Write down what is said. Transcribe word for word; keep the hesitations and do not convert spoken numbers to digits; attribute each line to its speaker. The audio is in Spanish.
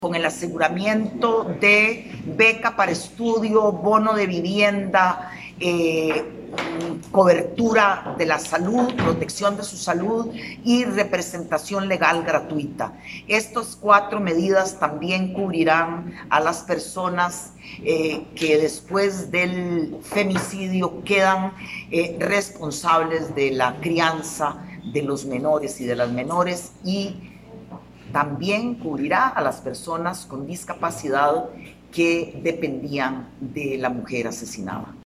Speaker 1: con el aseguramiento de beca para estudio, bono de vivienda, eh, cobertura de la salud, protección de su salud y representación legal gratuita. Estas cuatro medidas también cubrirán a las personas eh, que después del femicidio quedan eh, responsables de la crianza de los menores y de las menores, y también cubrirá a las personas con discapacidad que dependían de la mujer asesinada.